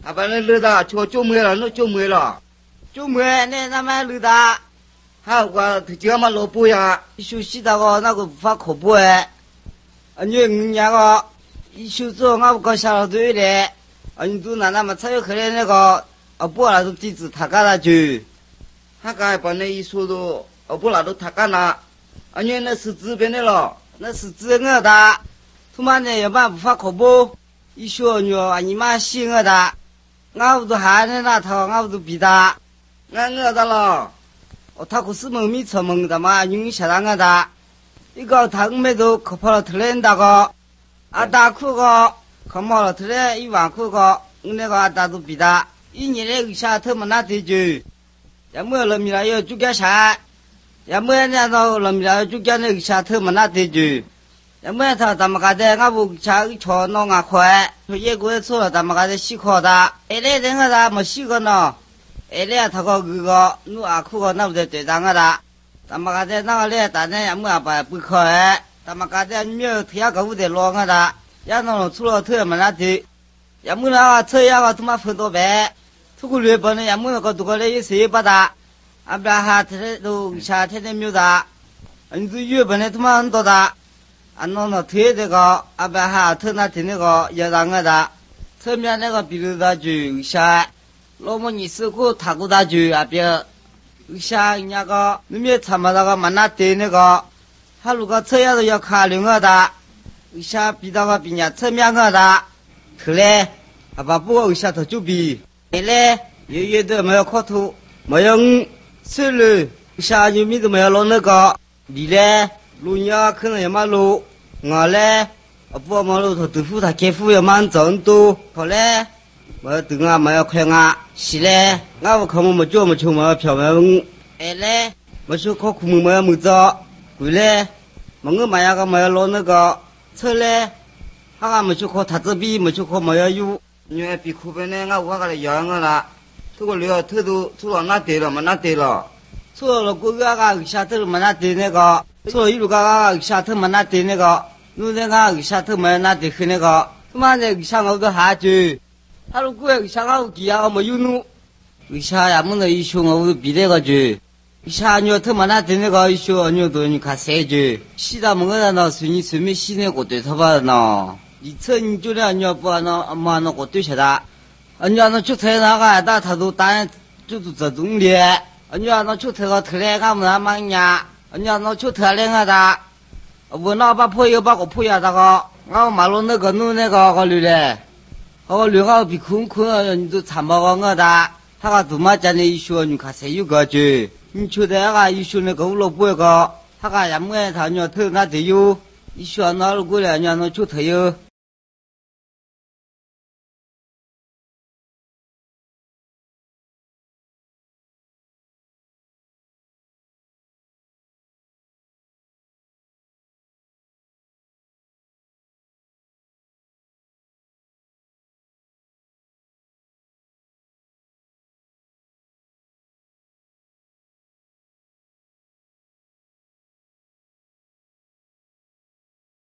阿爸那绿的就没了，那就没了， 就没那他妈绿的， 还有个他这么老不呀？ 休息那个那个无法可不哎，你那个一休做我搞下了队嘞，你都那么才有可能那个不那都地址他干了去， 他该把那一说都不那都他干了，你那是这边的了， 那是这个的，他妈的要不然无法可不，一休你妈信我的。我都喊人那头，我都比他， 俺的了。 他可是没出门的嘛，因为下那个的，一个他没都可跑了头来那个，大裤个，可跑了头来一万裤个，那个大都比他，一年来下头么那得就，也没了米了要就干啥，也没那到了米了就干那下头么那得就。也没他咱们家的，我不下一车弄啊快，说一个月错了，咱们家的洗课的，来人个的没洗过呢，来他个努啊苦个那不得对咱个的，咱们家的那个来，大人也没把不可哎，咱们家的没有提下个不得落个的，也弄出了头么那的，也没那个车也个他妈分多白，出个日本的也没那个多个来一谁把的，不然哈他都夏天的没有的，你这日本的他妈很多的。弄到推这个，不还推那推那个要让我的，侧面那个比如说就下，老么你是过他过大就别，下人家个那边他们那个蛮那对那个，他如果车也都要考虑我的，下比那个比人家侧面我的，后来把不下头就比，后来有的没有考图，没有收入，下就没都没有弄那个，你嘞？路呀，可能也蛮路，我嘞，不马路头豆腐他开户也蛮正多，后来，没等啊，没有快啊，是嘞，我看我没叫没求没票没，嘞，没说考苦没走，回来，我买个没有拿那个车嘞，他没说考他这边没说考没有， 因为比苦边呢，我个来养我了，这个了头都出了那对了没那对了， 出了过个下头没那对那个。所以如果下头么那对那个，如那个下头么那对和那个，他妈的下我都下去，他如果下我几样我没有弄，下呀么的一说我比那个去，下牛头么那对那个一说牛头你看谁去，洗到么个那随你随便洗那个对头发呢，你车你就那牛不那嘛那个对起的，你那出车那个大他都当然就是这种的，你那出车个头来干么那么呀？人家那就特别个的，我那把破又把我破呀那个，我马路那个弄那个个驴嘞，个驴个比空你都参谋个的，他个怎么讲的一说你看谁有个去，你觉得个一说那个老不个，他个也没他娘头那都有，一说那如果人家那就头有。